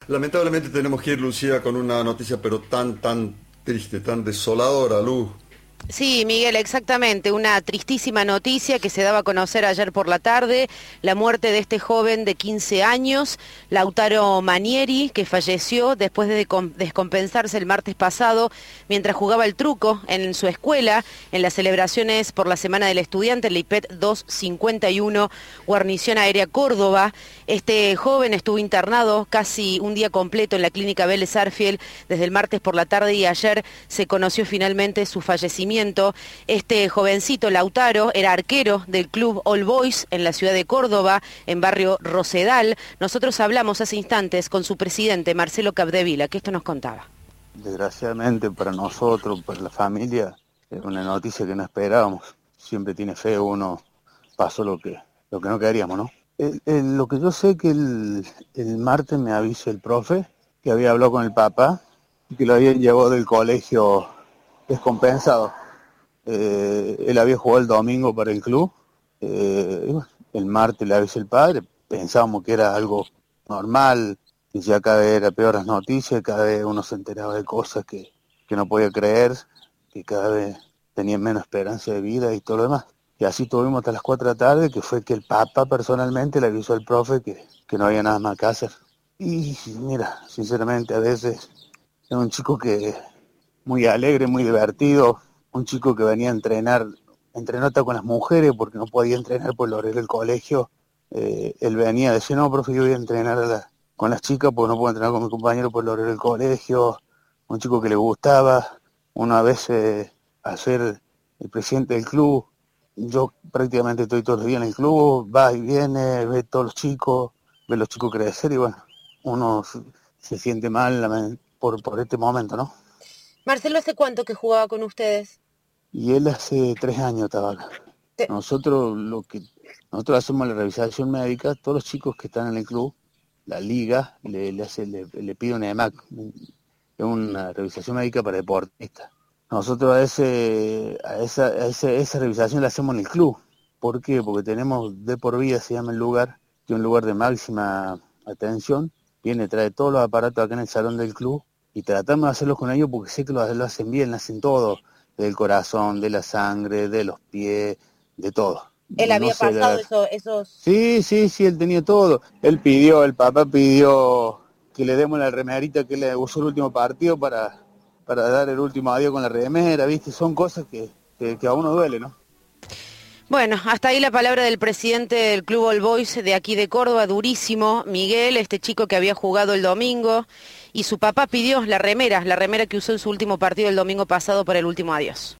Lamentablemente tenemos que ir, Lucía, con una noticia pero tan triste, tan desoladora, Luz. Sí, Miguel, exactamente. Una tristísima noticia que se daba a conocer ayer por la tarde, la muerte de este joven de 15 años, Lautaro Manieri, que falleció después de descompensarse el martes pasado mientras jugaba el truco en su escuela, en las celebraciones por la Semana del Estudiante, el IPET 251, Guarnición Aérea Córdoba. Este joven estuvo internado casi un día completo en la clínica Vélez Sarsfield desde el martes por la tarde y ayer se conoció finalmente su fallecimiento. Este jovencito, Lautaro, era arquero del club All Boys en la ciudad de Córdoba, en barrio Rosedal. Nosotros hablamos hace instantes con su presidente, Marcelo Capdevila, que esto nos contaba. Desgraciadamente para nosotros, para la familia, es una noticia que no esperábamos. Siempre tiene fe uno, pasó lo que no queríamos, ¿no? Lo que yo sé que el martes me avisó el profe que había hablado con el papá y que lo habían llevado del colegio descompensado. Él había jugado el domingo para el club, y bueno, el martes le avisó el padre, pensábamos que era algo normal, y ya cada vez era peor las noticias, cada vez uno se enteraba de cosas que no podía creer, que cada vez tenían menos esperanza de vida y todo lo demás. Y así tuvimos hasta las 4 de la tarde, que fue que el Papa personalmente le avisó al profe que no había nada más que hacer. Y mira, sinceramente a veces era un chico que muy alegre, muy divertido, un chico que venía a entrenó hasta con las mujeres porque no podía entrenar por el horario del colegio. Él venía a decir, no, profe, yo voy a entrenar con las chicas porque no puedo entrenar con mi compañero por el horario del colegio. Un chico que le gustaba, una vez a ser el presidente del club. Yo prácticamente estoy todos los días en el club, va y viene, ve todos los chicos, ve los chicos crecer y bueno, uno se siente mal por este momento, ¿no? Marcelo, ¿hace cuánto que jugaba con ustedes? Y él hace 3 años estaba acá. Nosotros hacemos la revisación médica, todos los chicos que están en el club, la liga le pide un EMAC, es una revisación médica para deportistas. Nosotros esa revisación la hacemos en el club. ¿Por qué? Porque tenemos de por vida, se llama el lugar, que es un lugar de máxima atención, trae todos los aparatos acá en el salón del club, y tratamos de hacerlos con ellos porque sé que lo hacen bien, hacen todo, del corazón, de la sangre, de los pies, de todo. Él había pasado esos... Sí, él tenía todo. El papá pidió que le demos la remerita que él usó el último partido para dar el último adiós con la remera, ¿viste? Son cosas que a uno duele, ¿no? Bueno, hasta ahí la palabra del presidente del Club All Boys de aquí de Córdoba, durísimo, Miguel, este chico que había jugado el domingo, y su papá pidió la remera que usó en su último partido el domingo pasado para el último adiós.